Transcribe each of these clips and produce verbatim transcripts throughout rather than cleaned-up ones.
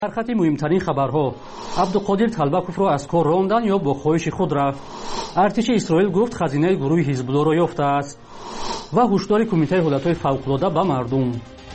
در خط مهمترین خبرها عبدالقادر طلبکوف را از کار راندن یا با خواهش خود رفت. ارتش اسرائیل گفت خزینه گروه حزب الله را یافته است و هشدار کمیته حالتهای فوق‌العاده به مردم.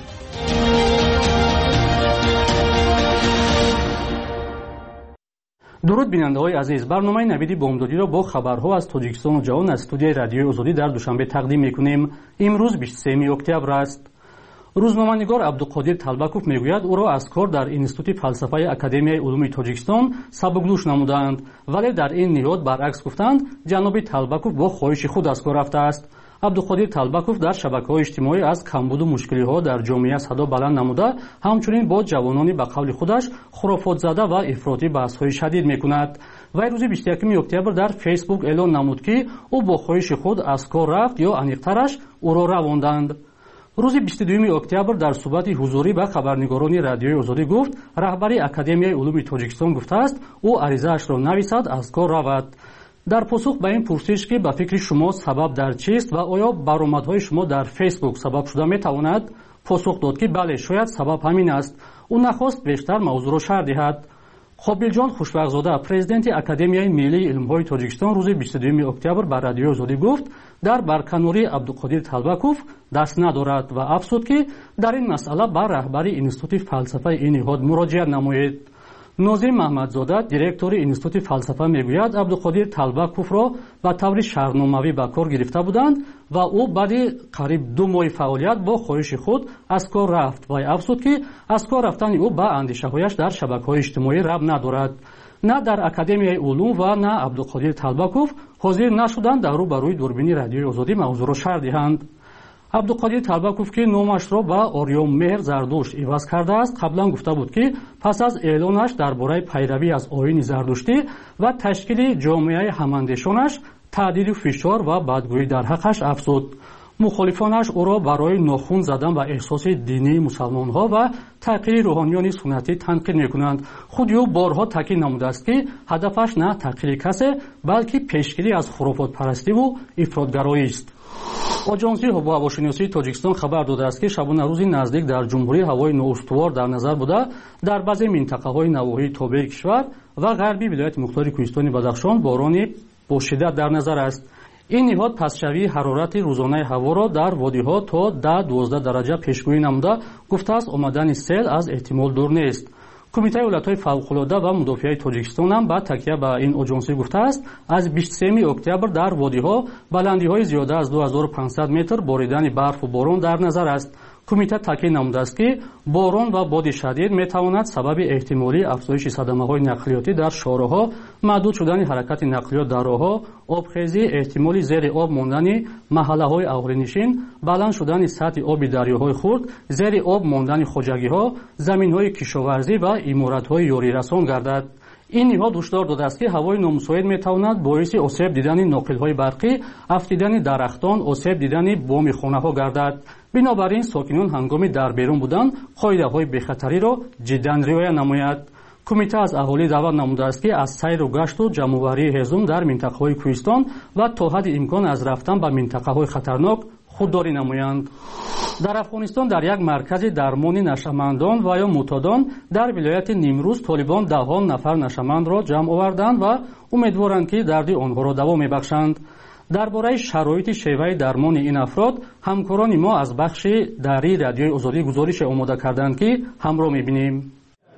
درود بیننده‌های عزیز، برنامه نوید بامدادی را با خبرها از تاجیکستان و جهان از استودیوی رادیوی آزادی در دوشنبه تقدیم می‌کنیم. امروز بیست و سوم اکتبر است. روزنامه‌نگار عبدالقادر طلبکوف میگوید او را از کار در اینستیتوت فلسفه اکادمیای علوم تاجیکستان سبکدوش نمودند، ولی در این نهاد برعکس گفتند جناب طلبکوف با خواهش خود از کار رفته است. عبدالقادر طلبکوف در شبکه‌های اجتماعی از کمبود و مشکل‌ها در جامعه صدا بلند نموده، همچنین با جوانانی به قول خودش خرافات زده و افراطی بحث‌های شدید می‌کند. وی روز بیست و یکم اکتبر در فیسبوک اعلان نمود که او با خواهش خود از کار رفت یا انیق‌ترش او را رواندند. روز بیست و دوم اکتبر در صحبت حضوری به خبرنگاران رادیوی آزادی گفت رهبری اکادمیای علوم تاجیکستان گفته است او عریضه‌اش را نویسد از کار رود. در پاسخ به این پرسش که به فکر شما سبب در چیست و آیا برآمدهای شما در فیسبوک سبب شده میتواند، پاسخ داد که بله، شاید سبب همین است. او نخواست بیشتر موضوع را شرح دهد. قابلجان خوشبخت‌زاده پرزیدنت اکادمیای ملی علم‌های تاجیکستان روز بیست و دوم اکتبر به رادیوی آزادی گفت در برکناری عبدالقادر طلبکوف دست ندارد و افزود که در این مسئله به رهبری اینستیتوت فلسفه این نهاد مراجعه نمایید. ناظم محمدزاده دیرکتور اینستیتوت فلسفه میگوید عبدالقادر طلبکوف را به طور شهرنامه‌ای به کار گرفته بودند و او بعد قریب دو ماه فعالیت با خواهش خود از کار رفت و افزود که از کار رفتن او به اندیشه‌هایش در شبکه‌های اجتماعی ربط ندارد. نه در اکادمیای علوم و نه عبدالقادر طلبکوف حاضر نشدند در روبروی دوربین رادیوی آزادی موضوع را شرح دهند. عبدالقادر طلبکوف که نامش را به آریام مهر زردشت عوض کرده است، قبلا گفته بود که پس از اعلانش درباره پیروی از آیین زردشتی و تشکیل جامعه هماندیشانش تهدید و فشار و بدگویی در حقش افزود. مخالفانش او را برای ناخون زدن و احساس دینی مسلمان‌ها و تحقیر روحانیان سنتی تنقید می‌کنند. خود او بارها تاکید نموده است که هدفش نه تحقیر کسی بلکه پیشگیری از خرافات پرستی و افراطگرایی است. آژانسی هواشناسی تاجیکستان خبر داده است که شبانه روزی نزدیک در جمهوری هوای نااستوار در نظر بوده در بعضی منطقه‌های نواحی تابع کشور و غربی ولایت مختار کوهستان بدخشان بارانی با شدت در نظر است. این نهاد پسشوی حرارت روزانه هوا را در وادی‌ها تا ده دوازده درجه پیشگویی نموده، گفته است آمدن سیل از احتمال دور نیست. کمیته حالتهای فوق‌العاده و مدافع تاجیکستان هم با تکیه به این آژانسی گفته است از بیست و سوم اکتبر در وادی‌ها بلندی‌های زیاده از دو هزار و پانصد متر باریدن برف و باران در نظر است. کمیته تاکید نموده است که باران و باد شدید میتواند سبب احتمالی افزایش صدمه‌های نقلیاتی در شاهراه‌ها، محدود شدن حرکت نقلیات در راه‌ها، آبخیزی، احتمالی زیر آب ماندن محله‌های اهالی‌نشین، بلند شدن سطح آب دریاهای خرد، زیر آب ماندن خواجگی‌ها، زمین‌های کشاورزی و عمارت‌های یاریرسان گردد. این نهاد هشدار داده است که هوای نامساعد میتواند باعث آسیب دیدن ناقل‌های برقی، افت درختان، آسیب دیدن بام خانه‌ها گردد. بنابراین ساکنان هنگام در بیرون بودن قاعده‌های بی‌خطری را جداً رعایت نماید. کمیته از اهالی دعوت نموده است که از سیر و گشت و جمع‌آوری هزم در منطقه‌های کوهستان و تا حد امکان از رفتن به منطقه‌های خطرناک خودداری نمایند. در افغانستان در یک مرکز درمان نشهمندان و یا معتادان در ولایت نیمروز طالبان دهان نفر نشهمند را جمع آوردند و امیدوارند که درد آنها را دوا میبخشند. درباره شرایط شیوه درمان این افراد همکاران ما از بخش دری رادیوی آزادی گزارش آماده کردند که همراه میبینیم.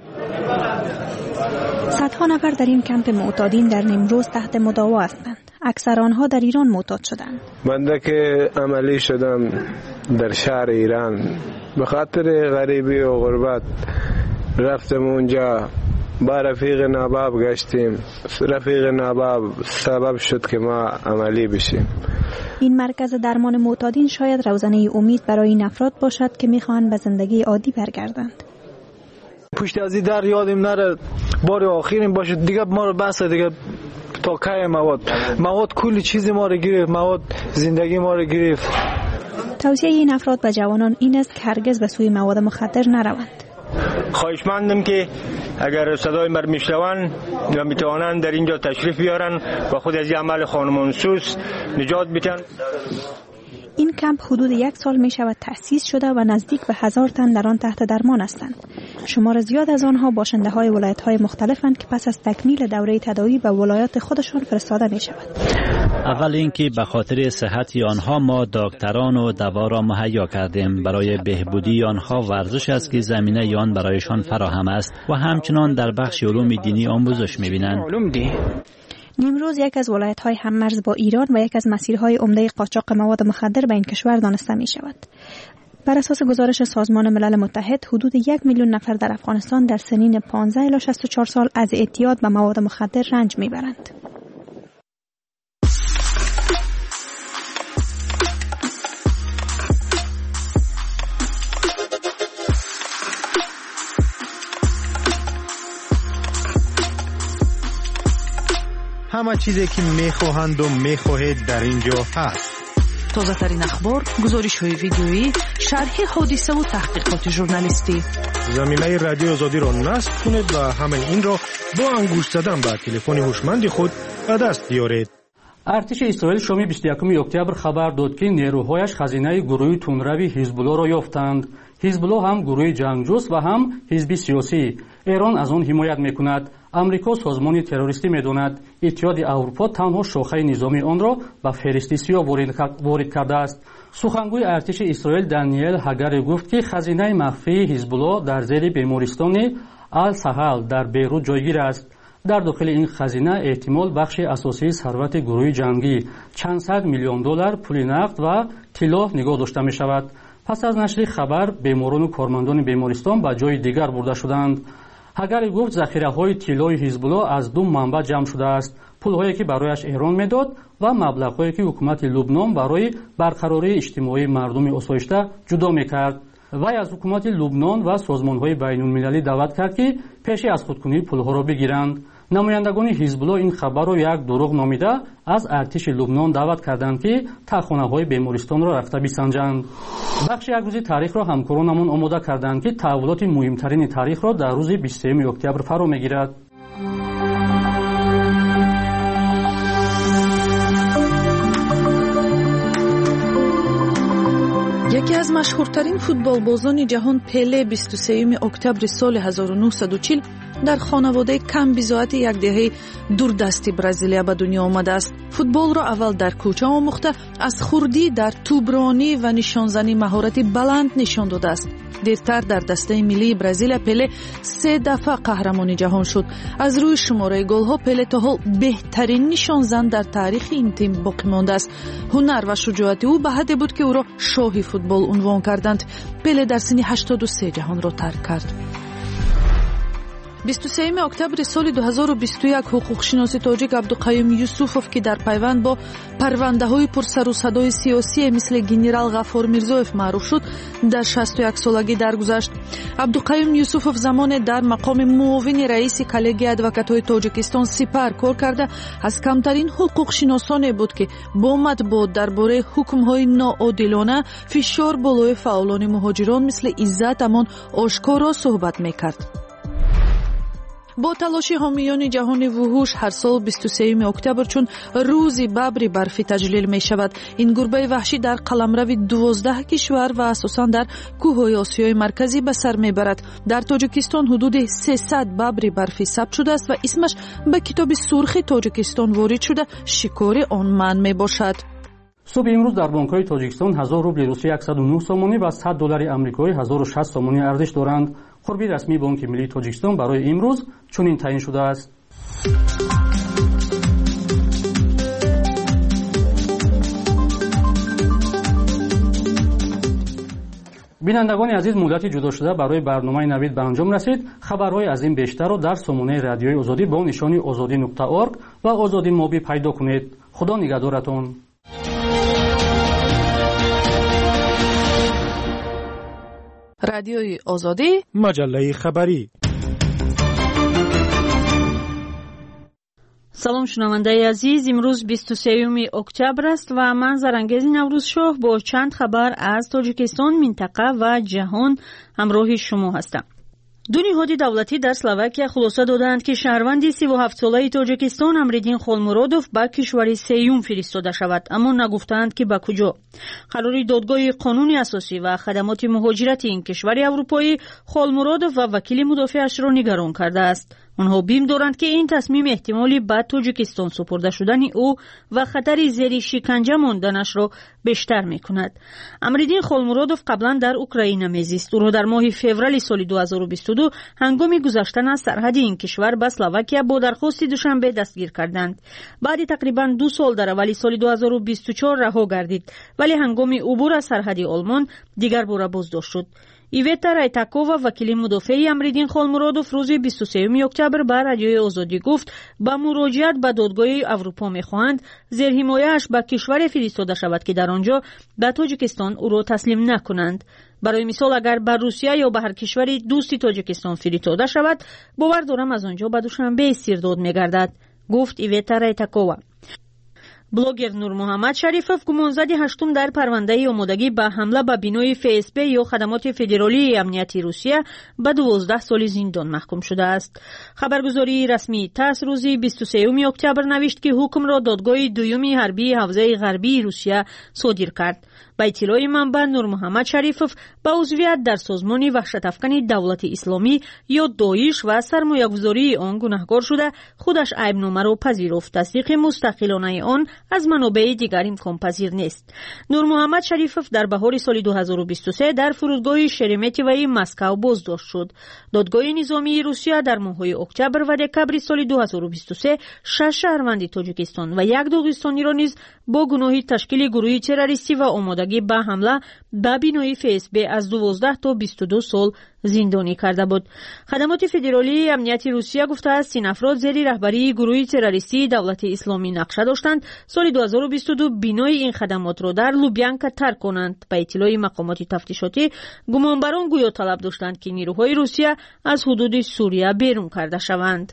صدها نفر در این کمپ معتادین در نیمروز تحت مداوا هستند. اکثر آنها در ایران معتاد شدند. بنده که عملی شدم در شهر ایران به خاطر غریبی و غربت رفتم اونجا، با رفیق ناباب گشتیم. رفیق ناباب سبب شد که ما عملی بشیم. این مرکز درمان معتادین شاید روزنه امید برای این افراد باشد که میخواهند به زندگی عادی برگردند. پشت از این در یادم نره بار آخرین باشه دیگه، ما رو بس دیگه تا که مواد مواد کلی چیز ما رو گرفت، مواد زندگی ما رو گرفت. توصیه این افراد به جوانان این است که هرگز به سوی مواد مخدر نروند. خواهشمندم که اگر صدای من میشنوند و میتوانند در اینجا تشریف بیارن و خود از این عمل خانمانسوز نجات بدن. این کمپ حدود یک سال می شود تأسیس شده و نزدیک به هزار تن در آن تحت درمان هستند. شمار زیاد از آنها باشنده های ولایت های مختلفند که پس از تکمیل دوره تداوی به ولایات خودشان فرستاده می شود. اول اینکه به خاطر صحت آنها ما دکتران و دوا را مهیا کردیم. برای بهبودی آنها ورزش است که زمینه آن برایشان فراهم است و همچنان در بخش علوم دینی آموزش می‌بینند. نیمروز یک از ولایت‌های هممرز با ایران و یک از مسیرهای عمده قاچاق مواد مخدر به این کشور دانسته می‌شود. بر اساس گزارش سازمان ملل متحد، حدود یک میلیون نفر در افغانستان در سنین پانزده الی شصت و چهار سال از اعتیاد به مواد مخدر رنج می‌برند. همه چیزی که میخواهند و میخواهید در اینجا هست. تازه ترین اخبار، گزارش های ویدیویی، شرح حادثه و تحقیقات ژورنالیستی. زمینه رادیو آزادی را نصب کنید و همه این را با انگشت زدن به تلفن هوشمند خود به دست بیارید. ارتش اسرائیل شام بیست و یکم اکتبر خبر داد که نیروهایش خزینه گروه تندروی حزب الله را یافتند. حزب الله هم گروه جنگجوست و هم حزب سیاسی. ایران از آن حمایت میکند. امریکا سازمان تروریستی میداند. اتحاد اروپا تنها شاخه نظامی آن را به فهرست سیاه وارد کرده است. سخنگوی ارتش اسرائیل دانیل هاگاری گفت که خزینه مخفی حزب الله در زیر بیمارستان السهل در بیروت جایگیر است. در داخل این خزینه احتمال بخش اساسی ثروت گروه جنگی چند صد میلیون دلار پول نقد و طلا نگاه داشته می شود. پس از نشر خبر بیماران و کارمندان بیمارستان به جای دیگر برده شدند. هاگاری گفت ذخیره‌های طلای حزب الله از دو منبع جمع شده است. پول‌هایی که برایش ایران میداد و مبلغ‌هایی که حکومت لبنان برای برقراری اجتماعی مردم آسایشته جدا می‌کرد. وی از حکومت لبنان و سازمان‌های بین‌المللی دعوت کرد که پیشی از خودکنی پول‌ها را بگیرند. نمایندگان حزب الله این خبر را یک دروغ نامیده از ارتش لبنان دعوت کردند که تخانه‌های بیمارستان را رفته بسنجند. بخش یک روزی تاریخ را همکارانمان آماده کردند که تحولات مهمترین تاریخ را در روز بیست و سوم اکتبر فرا می‌گیرد. یکی از مشهورترین فوتبالبازان جهان پله بیست و سوم اکتبر سال هزار و نهصد و چهل در خانواده کم بضاعت یک دهه دوردستی برزیلیا به دنیا آمده است. فوتبال را اول در کوچه آموخته، از خردی در توپرانی و نشانزنی مهارت بلند نشان داده است. دیرتر در دسته ملی برزیل پله سه دفعه قهرمان جهان شد. از روی شماره گل‌ها پله تا حال بهترین نشانزن در تاریخ این تیم باقی مانده است. هنر و شجاعت او به حدی بود که او را شاه فوتبال عنوان کردند. پله در سن هشتاد و سه جهان را ترک کرد. بیست و سوم اکتبر سال دو هزار و بیست و یک حقوقشناس تاجیک عبدالقیوم یوسوفوف که در پیوند با پرونده‌های پرسر و صدای سیاسی مثل گنرال غفار میرزایف معروف شد، در شصت و یک سالگی درگذشت. عبدالقیوم یوسوفوف زمان در مقام معاون رئیس کلگی ادوکات‌های تاجیکستان سپر کار کرده از کمترین حقوقشناسانی بود که با مطبوعات درباره حکم‌های ناعادلانه فشار بالای فعالان مهاجران مثل عزت امان آشکارا صحبت می‌کرد. با تلاش حامیان جهان وحوش هر سال بیست و سوم اکتبر چون روز ببر برفی تجلیل می شود. این گربه وحشی در قلمرو دوازده کشور و اساساً در کوههای آسیای مرکزی به سر می برد. در تاجیکستان حدود سیصد ببر برفی ثبت شده است و اسمش به کتاب سرخ تاجیکستان وارد شده. شکار آن من می باشد. صبح امروز در بانک‌های تاجیکستان هزار روبل روسی صد و نه سامانی و صد دلار آمریکایی هزار و شصت سامانی ارزش دارند. خوربی رسمی بانک ملی تاجیکستان برای امروز چنین تعیین شده است. بینندگان عزیز، مدت جدا شده برای برنامه نوید به انجام رسید. خبرهای از این بیشتر را در سامانه رادیوی آزادی با نشانی آزادی نقطه اورگ و آزادی موبی پیدا کنید. خدا نگهدارتان. رادیوی آزادی، مجله خبری. سلام شنونده عزیز، امروز بیست و سوم اکتبر است و من زرانگیز نوروز شاه با چند خبر از تاجیکستان، منطقه و جهان همراه شما هستم. دو نهاد دولتی در اسلواکیا خلاصه دادند که شهروند سی و هفت ساله تاجیکستان امریدین خولمورودوف به کشور سیوم فرستاده شود، اما نگفتند که به کجا. قرار دادگاه قانون اساسی و خدمات مهاجرت این کشور اروپایی خولمورودوف و وکیل مدافعش را نگران کرده است. آنها بیم دارند که این تصمیم احتمالی به تاجیکستان سپرده شدن او و خطر زیر شکنجه ماندنش را بیشتر می‌کند. امریدین خولمورودوف قبلا در اوکراین میزیست. او را در ماه فوریه سال دو هزار و بیست و دو هنگام گذشتن از سرحد این کشور به اسلواکیا با درخواست دوشنبه دستگیر کردند. بعد تقریبا دو سال در اوایل سال دو هزار و بیست و چهار رها گردید، ولی هنگام عبور از سرحد آلمان دیگر بار بازداشت شد. ایویتا رایتاکووا وکیل مدافع امریدین خولمورودوف روز بیست و سوم اکتبر به رادیوی آزادی گفت با مراجعت به دادگاه اروپا می‌خواهند زیر حمایه‌اش به کشور فرستاده شود که در آنجا به تاجیکستان او را تسلیم نکنند. برای مثال اگر به روسیه یا به هر کشوری دوستی تاجیکستان فرستاده شود، باور دارم از آنجا به دوشنبه سیرداد می‌گردد، گفت ایویتا رایتاکووا. بلوگر نور محمد شریفов گمانزد هشتم در پرونده آمادگی به حمله به بینای اف اس بی یا خدمات فدرالی امنیتی روسیه به دوازده سال زندان محکوم شده است. خبرگزاری رسمی تاس روزی بیست و سوم اکتبر نوشت که حکم را دادگاه دوم حربی حوزه غربی روسیه صادر کرد. با اطلاع منبع نور محمد شریفов با عضویت در سازمان وحشت افکن دولت اسلامی یا داعش و سرمایه‌گذاری آن گناهکار شده خودش عیبنامه را پذیرفت. تصدیق مستقلانه آن از منابع دیگر امکان پذیر نیست. نور محمد شریفov در بهار سال دو هزار و بیست و سه در فرودگاه شرمتیوی مسکو بازداشت شد. دادگاه نظامی روسیه در ماه‌های اکتبر و دکبر سال دو هزار و بیست و سه شش شهروند تاجیکستان و یک داغستانی را نیز با گناه تشکیل گروه تروریستی و آمادگی به حمله به بینای اف اس بی از دوازده تا بیست و دو سال زندانی کرده بود. خدمات فدرالی امنیتی روسیه گفته است این افراد زیر رهبری گروه تروریستی دولت اسلامی نقشه داشتند سال دو هزار و بیست و دو بینای این خدمات را در لوبیانکا ترک کنند. به اطلاع مقامات تفتیشاتی گمانبران گویا طلب داشتند که نیروهای روسیه از حدود سوریه بیرون کرده شوند.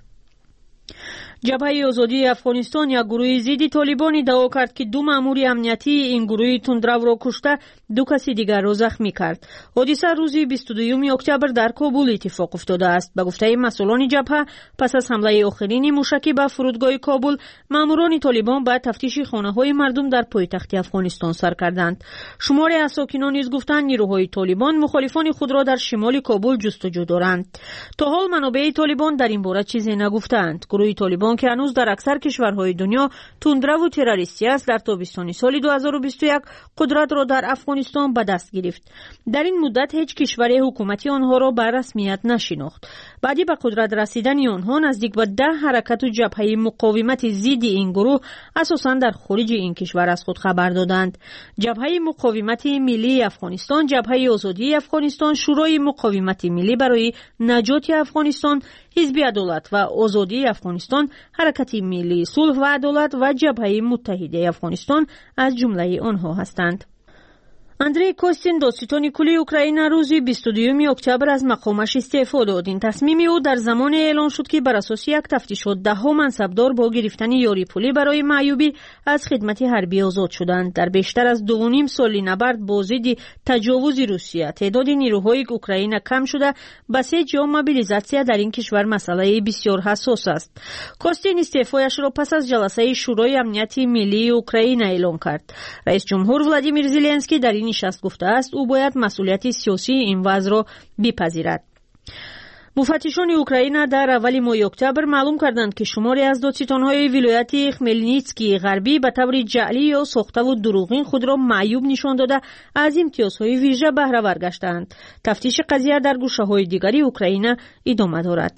جبهه آزادی افغانستان یک گروه ضد طالبان ادعا کرد که دو مأمور امنیتی این گروه تندرو را کشته دو کسی دیگر را زخمی کرد. حادثه روز بیست و دو اکتبر در کابل اتفاق افتاده است. به گفته مسئولان جبهه پس از حمله آخرین موشکی به فرودگاه کابل مأموران طالبان به تفتیش خانه‌های مردم در پایتخت افغانستان سر کردند. شماری از ساکنان نیز گفتند نیروهای طالبان مخالفان خود را در شمال کابل جستجو دارند. تا حال منابع طالبان در این باره چیزی نگفتند. گروه طالبان که هنوز در اکثر کشورهای دنیا تندرو و تروریستی است در تابستان سال دو هزار و بیست و یک قدرت را در افغانستان به دست گرفت. در این مدت هیچ کشوری حکومتی آنها را به رسمیت نشناخت. بعدی به قدرت رسیدن آنها نزدیک به ده حرکت و جبهه مقاومت ضد این گروه اساساً در خارج این کشور از خود خبر دادند. جبهه مقاومت ملی افغانستان، جبهه آزادی افغانستان، شورای مقاومت ملی برای نجات افغانستان، حزب عدالت و آزادی افغانستان، حرکت ملی صلح و عدالت و جبهه متحده افغانستان از جمله آنها هستند. اندری کوستین دادستان کلی اوکراین روز بیست و دو اکتبر از مقامش استعفا داد. این تصمیم او در زمان اعلان شد که بر اساس یک تفتیشات ده ها منصبدار با گرفتن یاری پولی برای معیوبی از خدمت حربی آزاد شدند. در بیشتر از دو و نیم سال نبرد با ضد تجاوز روسیه تعداد نیروهای اوکراین کم شده. بسیج یا موبیلیزاسیا در این کشور مسئله بسیار حساس است. کوستین استعفایش را پس از جلسه شورای امنیت ملی اوکراین اعلان کرد. رئیس جمهور ولادیمیر زلنسکی در این نشست گفته است او باید مسئولیت سیاسی این وضع را بپذیرد. مفتشان اوکراین در اول ماه اکتبر معلوم کردند که شماری از دادستان‌های ولایت خملنیتسکی غربی به طور جعلی یا ساخته و دروغین خود را معیوب نشان داده از امتیازهای ویژه بهره ور گشتند. تفتیش قضیه در گوشه‌های دیگری اوکراین ادامه دارد.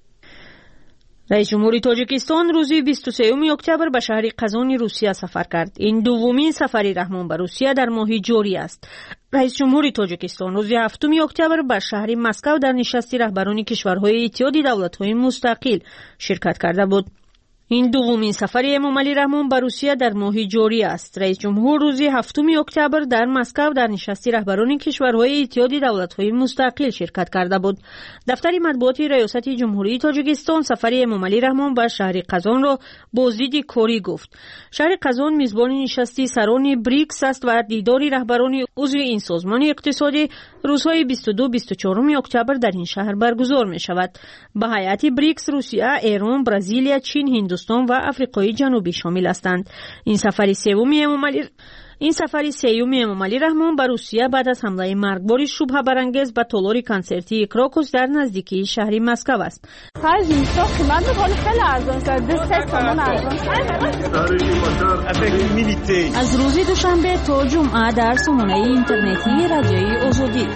رئیس جمهوری تاجیکستان روز بیست و سوم اکتبر به شهر قزان روسیه سفر کرد. این دومین سفر رحمان به روسیه در ماه جاری است. رئیس جمهوری تاجیکستان روز هفتم اکتبر به شهر مسکو در نشست رهبران کشورهای اتحاد دولت‌های مستقل شرکت کرده بود. این دومین سفر امامعلی رحمان به روسیه در ماه جاری است. رئیس جمهور روز هفتم اکتبر در مسکو در نشست رهبران کشورهای اتحاد دولت‌های مستقل شرکت کرده بود. دفتر مطبوعاتی ریاست جمهوری تاجیکستان سفر امامعلی رحمان به شهر قزان را بازدید کاری گفت. شهر قزان میزبان نشست سران بریکس است و دیدار رهبران عضو این سازمان اقتصادی روزهای بیست و دو بیست و چهار اکتبر در این شهر برگزار می شود. به هیئت بریکس روسیه، ایران، برزیل، چین، هندوستان و آفریقای جنوبی شامل هستند. این سفر سوم امامعلی این سفری سیوم امامعلی رحمان به روسیه بعد از حمله مرگبار شبهه برانگیز به تالار کنسرتی کراکوس در نزدیکی شهر مسکو است. از روز دوشنبه تا جمعه در سامانه اینترنتی رادیوی آزادی.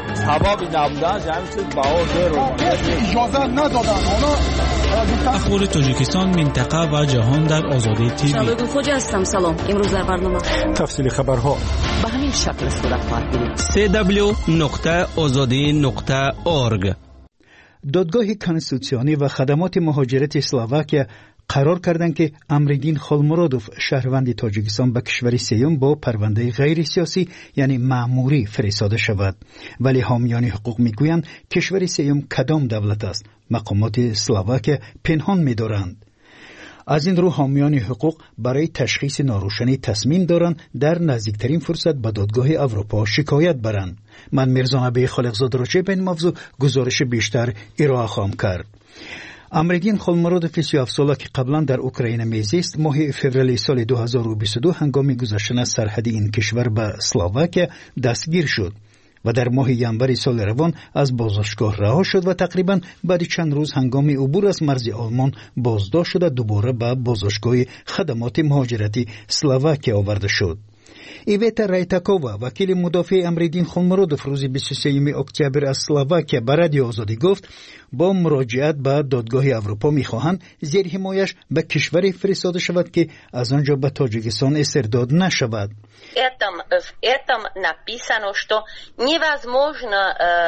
اخبار تاجیکستان، منطقه و جهان در آزادی تیوی. شباب خوجا هستم. سلام. امروز در برنامه تفصیل خبرها به همین شکل صورت خواهد گرفت. سی دبلیو نقطه آزادی نقطه اورگ. دادگاه کنستیتوسیونی و خدمات مهاجرت اسلواکیا قرار کردند که امردین خولمرودوف شهروند تاجیکستان به کشور سیوم با پرونده غیر سیاسی یعنی مأموری فرستاده شود. ولی حامیان حقوق میگویند کشور سیوم کدام دولت است؟ مقامات اسلواکیا پنهان می‌دارند. از این رو حامیان حقوق برای تشخیص ناروشنی تصمیم دارند در نزدیکترین فرصت به دادگاه اروپا شکایت برند. من میرزا نبی خالقزاده راجع به این موضوع گزارش بیشتر ارائه خواهم کرد. امردین خولمرودوف سی و هفت ساله که قبلا در اوکراین میزیست ماه فوریه سال دو هزار و بیست و دو هنگام گذشتن از سرحد این کشور به اسلواکیا دستگیر شد و در ماه ینور سال روان از بازداشتگاه رها شد و تقریبا بعد چند روز هنگام عبور از مرز آلمان بازداشت شده دوباره به بازداشتگاه خدمات مهاجرتی اسلواکیا آورده شد. ایویتا رایتاکووا وکیل مدافع امردین خولمرودوف روز بیست و سوم اکتبر از اسلواکیا به رادیو آزادی گفت با مراجعت به دادگاه اروپا میخواهند زیر حمایش به کشوری فرستاده شود که از آنجا به تاجیکستان استرداد نشود. Этом, в этом написано, что невозможно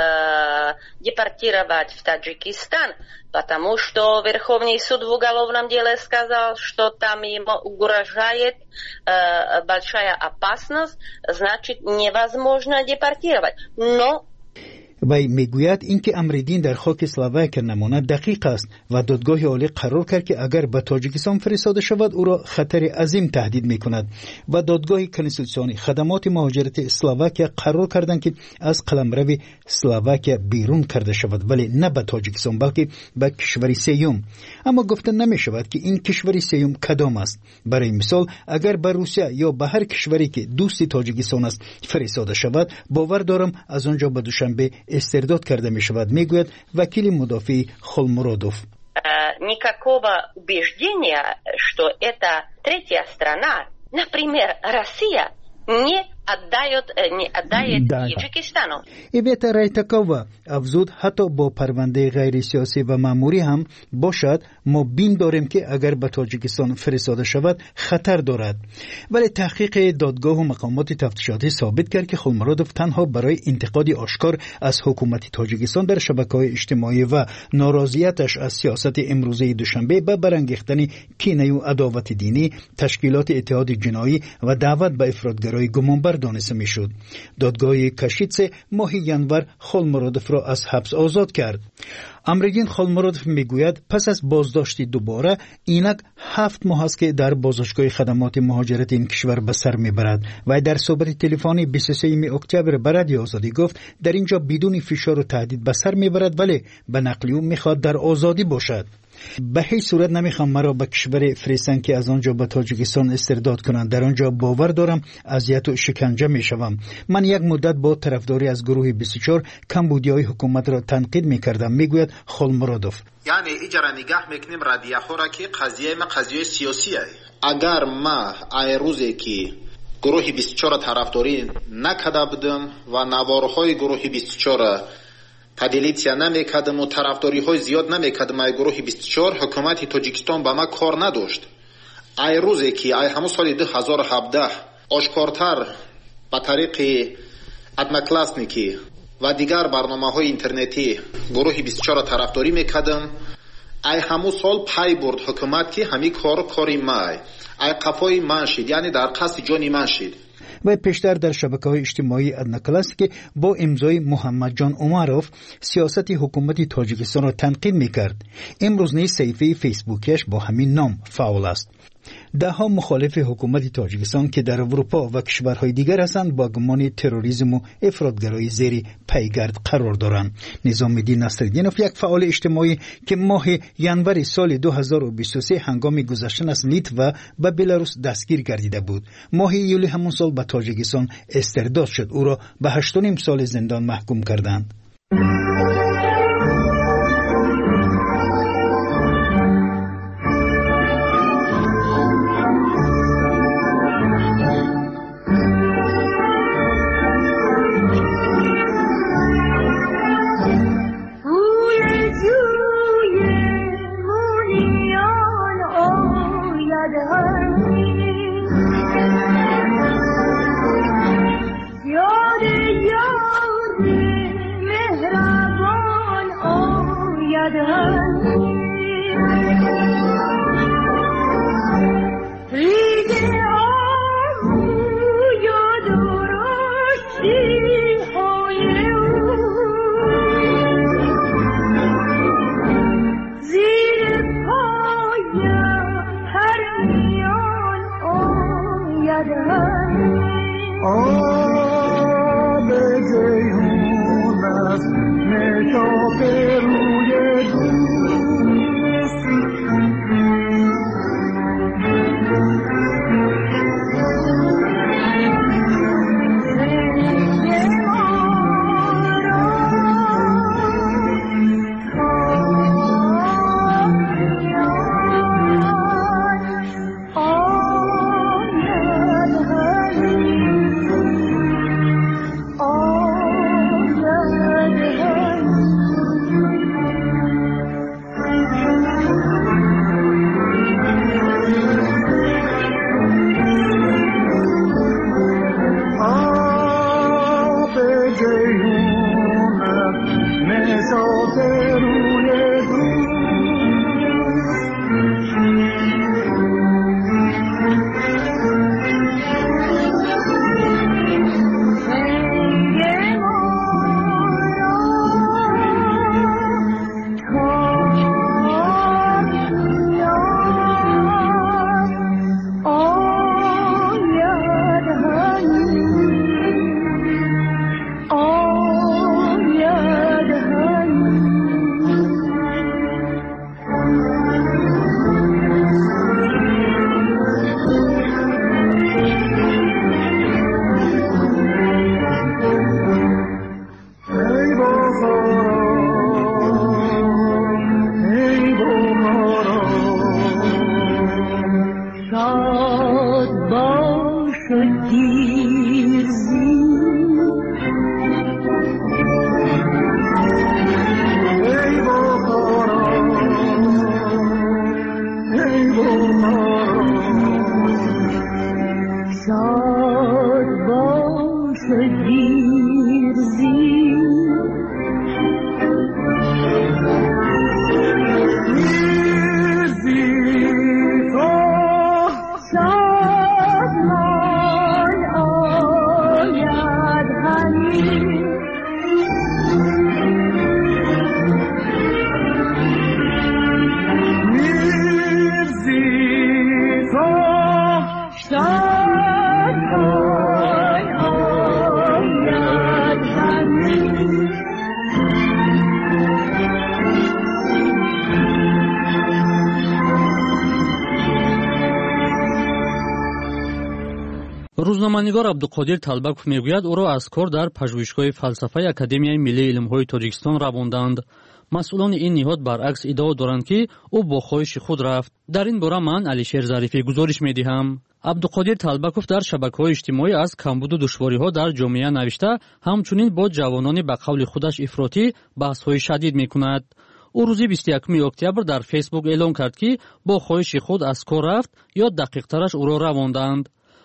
э, депортировать в Таджикистан, потому что Верховный суд в уголовном деле сказал, что там ему угрожает э, большая опасность, значит невозможно депортировать. Но وی میگوید اینکه امردین در خاک اسلواکیا نماند دقیق است و دادگاه عالی قرار کرد که اگر به تاجیکستان فرستاده شود او را خطر عظیم تهدید میکند و دادگاه کنستیتوسیونی خدمات مهاجرت اسلواکیا قرار کردند که از قلمرو اسلواکیا بیرون کرده شود ولی نه به تاجیکستان بلکه به کشور سیوم. اما گفته نمی شود که این کشور سیوم کدام است. برای مثال اگر به روسیه یا به هر کشوری که دوست تاجیکستان است فرستاده شود باور دارم از آنجا به دوشنبه استرداد کرده می شود، میگوید وکیل مدافع خولمرودوف. Никакого убеждения, что это третья страна, например, Россия, не отдает, не отдает Таджикистану. ایویتا رایتاکووا افزود حتی با پرونده غیر سیاسی و مأموری هم باشد ما بین داریم که اگر به تاجیکستان فرستاده شود خطر دارد. ولی تحقیق دادگاه و مقامات تفتیشاتی ثابت کرد که خولمرودوف تنها برای انتقاد آشکار از حکومت تاجیکستان در شبکه‌های اجتماعی و ناراضیتش از سیاست امروزه دوشنبه به برانگیختن کینه و عداوت دینی تشکیلات اتحاد جنایی و دعوت به افراطگرایی گمانبر دانسته میشد. دادگاه کاشیتسه ماه ینور خولمرودوف را از حبس آزاد کرد. امردین خولمرودوف میگوید پس از بازداشتی دوباره اینک هفت ماه است که در بازداشتگاه خدمات مهاجرت این کشور به سر میبرد و در صحبت تلفنی بیست و سوم اکتبر به رادیو آزادی گفت در اینجا بدون فشار و تهدید به سر میبرد ولی به نقل او میخواد در آزادی باشد. به هیچ صورت نمیخوام مرا به کشور فرستن که از آنجا به تاجیکستان استرداد کنند. در آنجا باور دارم اذیت و شکنجه میشوم. من یک مدت با طرفداری از گروه بیست و چهار کمبودیای حکومت را تنقید میکردم، میگوید خولمرودوف. یعنی ایجارا نگاه میکنیم رادیو خورا که قضیه ما قضیه سیاسیه. اگر ما ای روزی که گروه بیست و چهار طرفداری نکرده بودم و نوارهای گروه بیست و چهار پدیلیتیا نمیکردم و طرفداری های زیاد نمیکردم ای گروه بیست و چهار حکومت تاجیکستان با ما کار نداشت. ای روزی که ای همون سال دو هزار و هفده آشکارتر با طریق ادمکلاسنیکی و دیگر برنامه های اینترنتی گروه بیست و چهار طرفداری میکردم ای همو سال پای برد حکومت که همی کار کاری مای ای قفای من شد، یعنی در قصد جانی من شد. و پیشتر در شبکه‌های اجتماعی ادناکلاس که با امضای محمد جان عمروف سیاست حکومت تاجیکستان را تنقید میکرد، امروز نیز صفحه فیسبوکیش با همین نام فعال است. ده ها مخالف حکومت تاجیکستان که در اروپا و کشورهای دیگر هستند با گمان تروریسم و افراطگرایی زیر پیگرد قرار دارند. نظام الدین نصرالدینوف یک فعال اجتماعی که ماه ژانویه سال دو هزار و بیست و سه هنگام گذشتن از لیتوا و بلاروس دستگیر گردیده بود. ماه یولی همون سال به تاجیکستان استرداد شد. او را به هشت و نیم سال زندان محکوم کردند. روزنامه‌نگار عبدالقادر طالبکوف میگوید او را از کار در پژوهشگاه فلسفه اکادمیای ملی علم‌های تاجیکستان رواندند. مسئولان این نهاد برعکس ادعا دارند که او با خواهش خود رفت. در این باره من علیشیر ظریفی گزارش می‌دهم. عبدالقادر طالبکوف در شبکه‌های اجتماعی از کمبود و دشواری‌ها در جامعه نوشته، همچنین با جوانان به قول خودش افراطی بحث‌های شدید می‌کند. او روز بیست و یکم اکتبر در فیسبوک اعلام کرد که با خواهش خود از کار رفت یا دقیق‌ترش او را رواندند.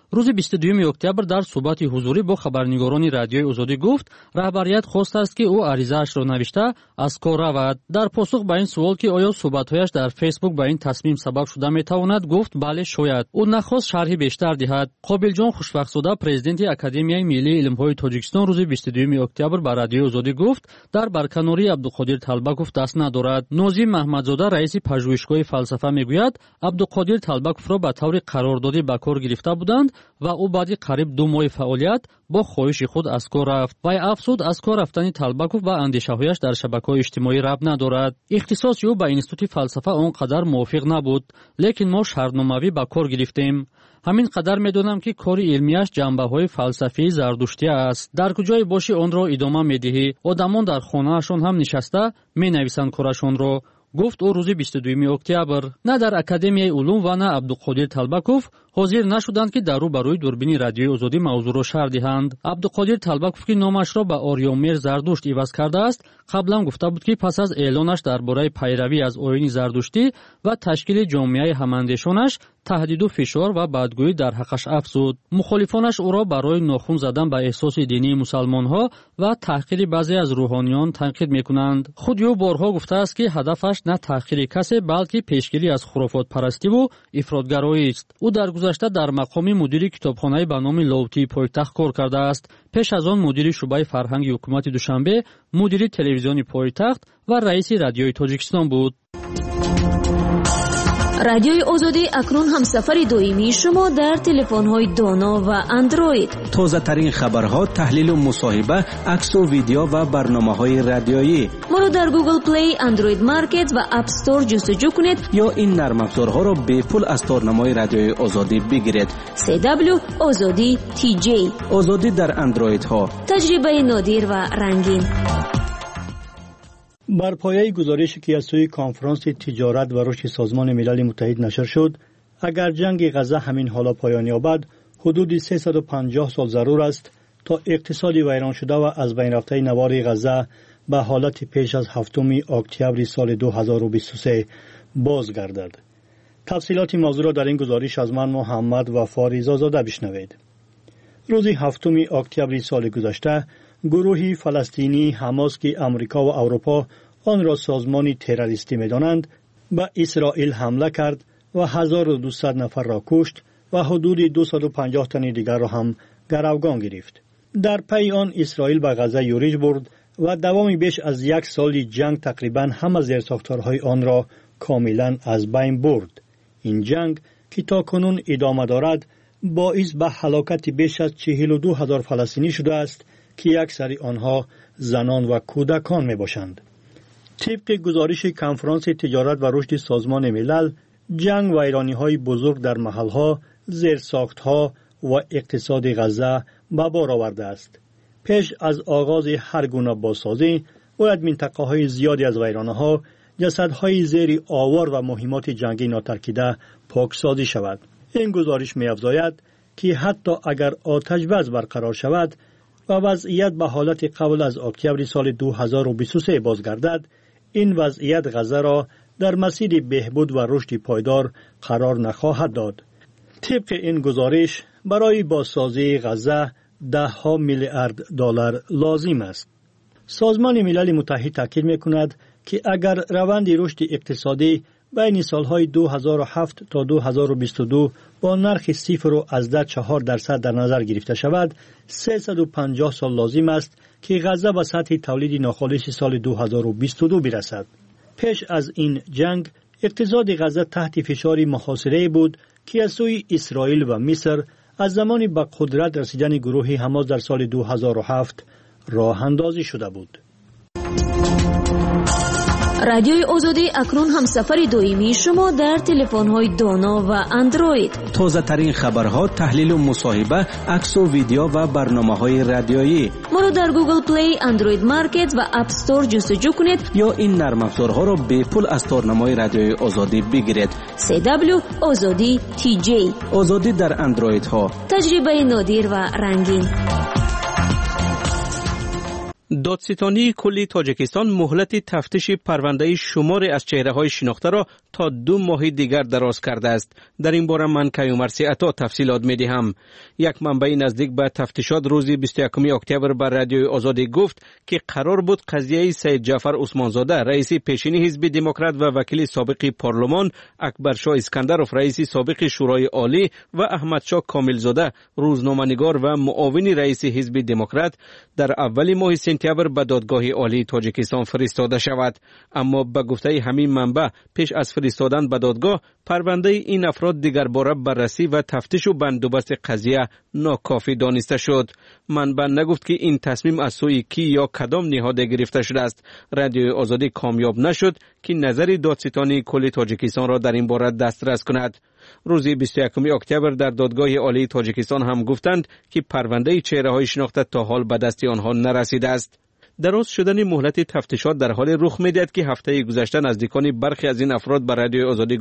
روز بیست و دوم اکتبر در صحبت حضوری با خبرنگاران رادیوی آزادی گفت رهبریت خواست است که او عریضه‌اش را نوشته از کار رود. در پاسخ به این سوال که آیا صحبت‌هایش در فیسبوک به این تصمیم سبب شده می‌تواند، گفت بله شاید. او نخواست شرحی بیشتر دهد. قابلجان خوشبخت‌زاده پرزیدنت اکادمیای ملی علم‌های تاجیکستان روز بیست و دوم اکتبر به رادیوی آزادی گفت در برکناری عبدالقادر طلبکوف دست ندارد. نازی محمدزاده رئیس پژوهشگاه فلسفه میگوید عبدالقادر طلبکوف را به طور قراردادی به کار گرفته بودند و او بعد قریب دو ماه فعالیت با خواهش خود از کار رفت. و افزود از کار رفتن طلبکوف و اندیشه‌هایش در شبکه‌های اجتماعی ربط ندارد. اختصاص او به انستیتوت فلسفه آنقدر موافق نبود، لیکن ما شرطنامه‌ای به کار گرفتیم. همین قدر میدونم که کار علمیش جنبه‌های فلسفی زردشتی است. در کجای باشی آن را ادامه میدهی. آدمان در خانه‌شان هم نشسته مینویسند کارشان را. گفت او روز بیست و دوم اکتبر. نه در اکادمیای علوم و نه عبدالقادر طلبکوف حاضر نشدند که در رو برای دوربین رادیوی آزادی موضوع را شرح دهند. عبدالقادر طلبکوف که نامش را به آریامیر زردشت عوض کرده است، قبلا گفته بود که پس از اعلانش درباره پیروی از آیین زردشتی و تشکیل جامعه هماندیشانش تهدید و فشار و بدگویی در حقش افزود. مخالفانش او را برای ناخن زدن به احساس دینی مسلمان‌ها و تحقیر بعضی از روحانیان تنقید می‌کنند. خود او بارها گفته است که هدفش نه تحقیر کسی بلکه پیشگیری از خرافات پرستی و افراطگرایی است. او در گذشته در مقام مدیر کتابخانه به نام لاوتی پایتخت کار کرده است. پیش از آن مدیر شعبه فرهنگ حکومت دوشنبه، مدیر تلویزیون پایتخت و رئیس رادیوی تاجیکستان بود. رادیوی آزادی اکنون همسفر دائمی شما در تلفن‌های دانا و اندروید. تازه ترین خبرها، تحلیل و مصاحبه، عکس و ویدیو و برنامه‌های رادیویی. ما رو در گوگل پلی، اندروید مارکت و اپ استور جستجو کنید یا این نرم افزارها را به پول از تارنمای رادیوی آزادی بگیرید. سی دبلیو آزادی تی جی. آزادی در اندروید ها. تجربه نادر و رنگین. بر پایه گزارشی که از سوی کنفرانس تجارت و رشد سازمان ملل متحد نشر شد، اگر جنگ غزه همین حالا پایان یابد، حدود سیصد و پنجاه سال ضرور است تا اقتصادی ویران شده و از بین رفته نوار غزه به حالت پیش از هفتم اکتبر سال دو هزار و بیست و سه بازگردد. تفصیلات موضوع را در این گزارش از من محمد وفا رضازاده بشنوید. روز هفتم اکتبر سال گذشته، گروهی فلسطینی حماس که امریکا و اروپا آن را سازمانی تروریستی می‌دانند، به اسرائیل حمله کرد و هزار و دویست نفر را کشت و حدود دویست و پنجاه تن دیگر را هم گروگان گرفت. در پی آن اسرائیل به غزه یورش برد و دوام بیش از یک سال جنگ تقریباً همه زیرساختارهای آن را کاملاً از بین برد. این جنگ که تا کنون ادامه دارد باعث به هلاکت بیش از چهل و دو هزار فلسطینی شده است که اکثر آنها زنان و کودکان می باشند. طبق گزارش کنفرانس تجارت و رشد سازمان ملل، جنگ و ویرانی‌های بزرگ در محل‌ها، زیرساخت‌ها و اقتصاد غزه به بار آورده است. پیش از آغاز هر گونه بازسازی، باید منطقه‌های زیادی از ویرانه‌ها، جسدهای زیر آوار و مهمات جنگی ناترکیده پاکسازی شود. این گزارش می‌افزاید که حتی اگر آتش بس برقرار شود و وضعیت به حالت قبل از اکتبر سال دو هزار و بیست و سه بازگردد، این وضعیت غزه را در مسیر بهبود و رشد پایدار قرار نخواهد داد. طبق این گزارش برای بازسازی غزه ده ها میلیارد دلار لازم است. سازمان ملل متحد تاکید می‌کند که اگر روند رشد اقتصادی بین سالهای دو هزار و هفت تا دو هزار و بیست و دو با نرخ صفر و از چهار درصد در نظر گرفته شود، سیصد و پنجاه سال لازم است که غزه به سطح تولید ناخالص سال دو هزار و بیست و دو برسد. پیش از این جنگ اقتصاد غزه تحت فشار محاصره بود که از سوی اسرائیل و مصر از زمان به قدرت رسیدن گروه حماس در سال دو هزار و هفت راه اندازی شده بود. رادیوی آزادی اکنون همسفر دائمی شما در تلفن‌های دانا و اندروید. تازه ترین خبرها، تحلیل و مصاحبه، عکس و ویدیو و برنامه‌های رادیویی. ما رو در گوگل پلی، اندروید مارکت و اپ استور جستجو کنید یا این نرم افزارها را به پول از تارنمای رادیوی آزادی بگیرید. سی دبلیو آزادی تی جی. آزادی در اندروید ها. تجربه نادر و رنگین. دادستانی کلی تاجیکستان مهلت تفتیش پرونده شماری از چهره‌های شناخته را تا دو ماه دیگر دراز کرده است. در این باره من کیومرثی عطا تفصیلات می‌دهم. یک منبع نزدیک به تفتیشات روز بیست و یکم اکتبر بر رادیوی آزادی گفت که قرار بود قضیه سید جعفر عثمانزاده رئیس پیشین حزب دموکرات و وکیل سابق پارلمان، اکبرشاه اسکندرов رئیس سابق شورای عالی و احمدشاه کاملزاده روزنامه‌نگار و معاون رئیس حزب دموکرات در اول ماه سپتامبر به دادگاه عالی تاجیکستان فرستاده شود. اما به گفته همین منبع پیش از فرستادن به دادگاه پرونده این افراد دیگر باره بررسی و تفتیش و بندوبست قضیه ناکافی دانسته شد. منبع نگفت که این تصمیم از سوی کی یا کدام نهاد گرفته شده است. رادیوی آزادی کامیاب نشد که نظر دادستانی کل تاجیکستان را در این باره دسترس کند. روز بیست و یکم اکتبر در دادگاه عالی تاجیکستان هم گفتند که پرونده چهره‌های شناخته تا حال به دست آنها نرسیده است. دراز شدن مهلت تفتیشات در حال رخ می‌دهد که هفته گذشته نزدیکان برخی از این افراد بر رادیوی آزادی